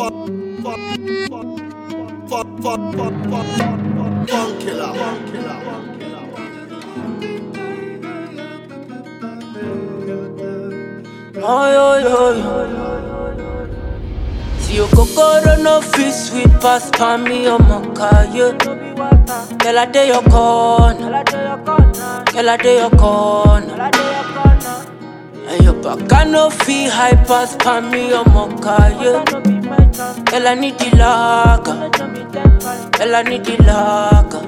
Funk killer. See your kokoro no fit sweet pass pa me on my car, yeah. Girl, I dey your corner. Girl, I dey your corner. And your back I no feel high pass pa me on my car, yeah. Girl, I need the lager. Girl, I need the lager.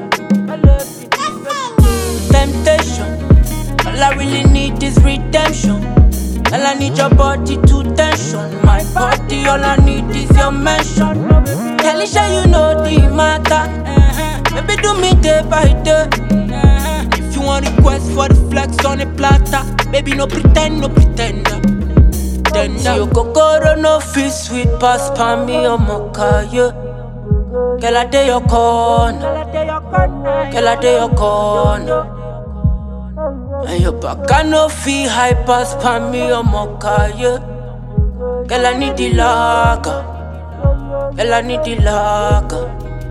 Temptation. All I really need is redemption. All I need your body to tension. My body, all I need is your mention. Talisha, you know the matter. Baby, do me day by day. If you want request for the flex on the platter, baby, no pretend, no pretender. See your kokoro no fit sweet pass pa me on my car, yeah. Girl, I dey your corner. Girl, I dey your corner. And your back I no feel high pass pa me on my car, yeah. Girl, I need the lager. Girl, I need the lager.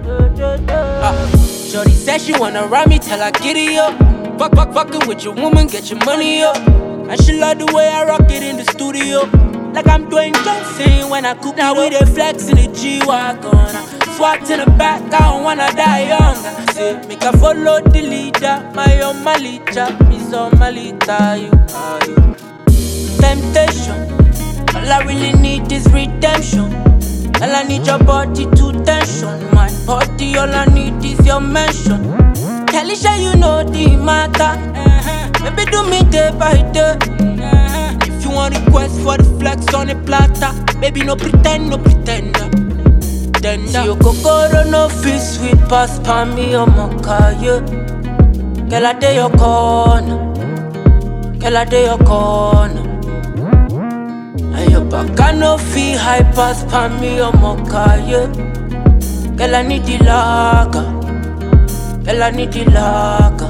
Shorty said she wanna ride me till I get it up. Fucking with your woman, get your money up. And she love the way I rock it in the studio. Like I'm doing Johnson when I cook. Now we dey flex in the G-Wagon. Swat in the back, I don't wanna die young. Say, make I follow the leader. My own Malita, Miss Malita, you are you. Temptation. All I really need is redemption. All I need your body to tension. My body, all I need is your mention. Talisha, you know the matter. Baby, do me day by day. If you want request for the flex on the platter, baby, no pretend, no pretender. See your kokoro no fit sweet pass pa me on my car, yeah. Girl, I dey your corner. Girl, I dey your corner. And your back I no feel high pass pa me on my car, yeah. Girl, I need the lager. Girl, I need the lager.